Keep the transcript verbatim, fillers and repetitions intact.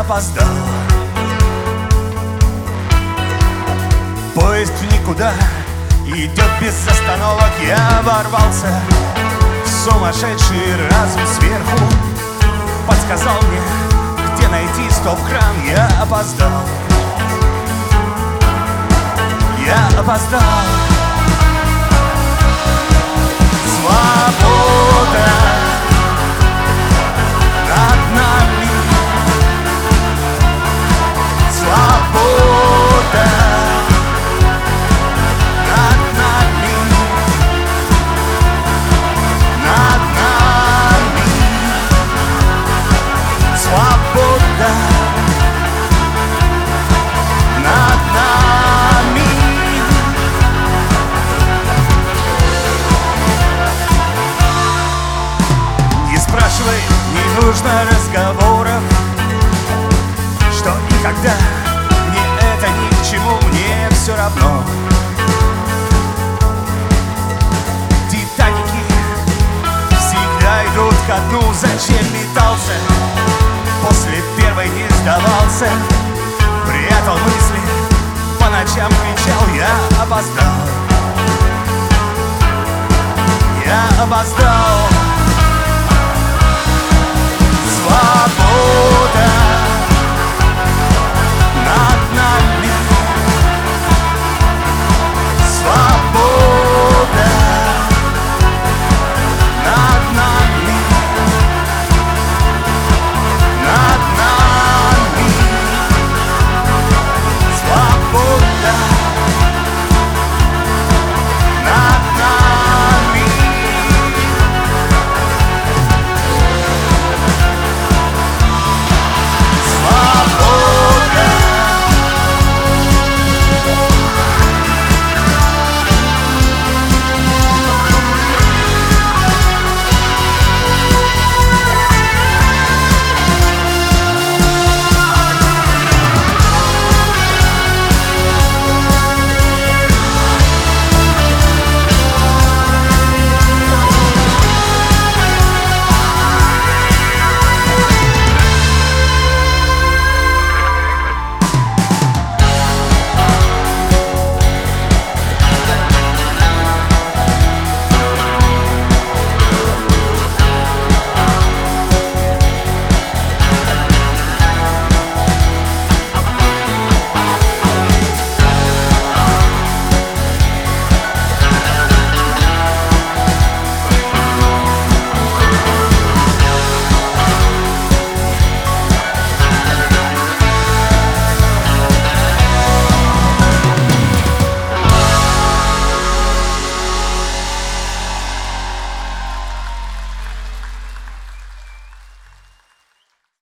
опоздал. Поезд в никуда идет без остановок. Я ворвался в сумасшедший разум сверху. Подсказал мне, где найти стоп-кран. Я опоздал. Я опоздал. Свобода над нами. Свобода над нами. Над нами. Свобода над нами. Не спрашивай, не нужно разговоров. Что и когда, мне это ни к чему, мне все равно. Титаники всегда идут ко дну. Зачем метался? После первой не сдавался. Прятал мысли, по ночам кричал. Я опоздал. Я опоздал.